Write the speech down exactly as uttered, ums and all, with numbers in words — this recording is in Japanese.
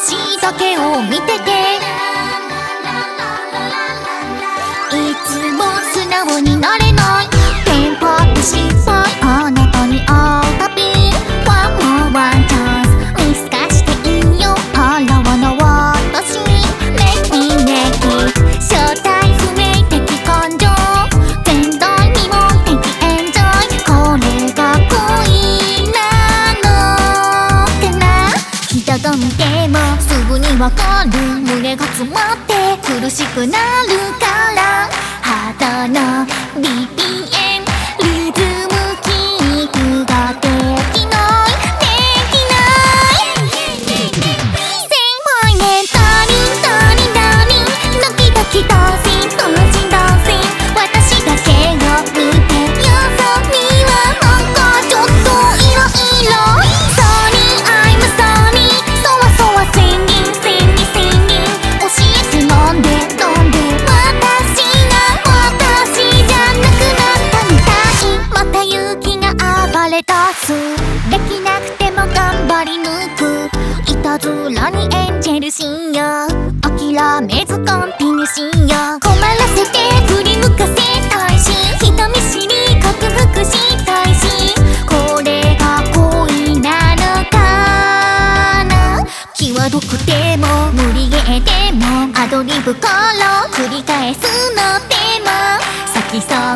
私だけを見てて、いつも素直になれない、テンパって失敗、あなたに会うたび One more one chance 見透かしていいよ、あらわな私メキメキ正体不明的感情、前代未聞的エンジョイ、これが恋なのってな。人と見てもすぐにわかる、胸が詰まって苦しくなるから、ハートの ビーピーエム リズムキープができないできない先輩ね、ダーリンダーリンダーリン、ドキドキダンシン同時ダンシン、私だけを見てよそにはなんかちょっとイライラ、 Sorry I'm sorry そわそわ Singing singing singing 教えてなんでなんで私が私じゃなくなったみたい、また勇気が暴れ出す、できなくても頑張り抜く、いたずらにエンジェル信用、諦めずコンティニューしよう、困らせて振り向かせたいし、人見知り克服したいし、これが恋なのかな。際どくても無理ゲーでもアドリブから繰り返すのでも咲きそう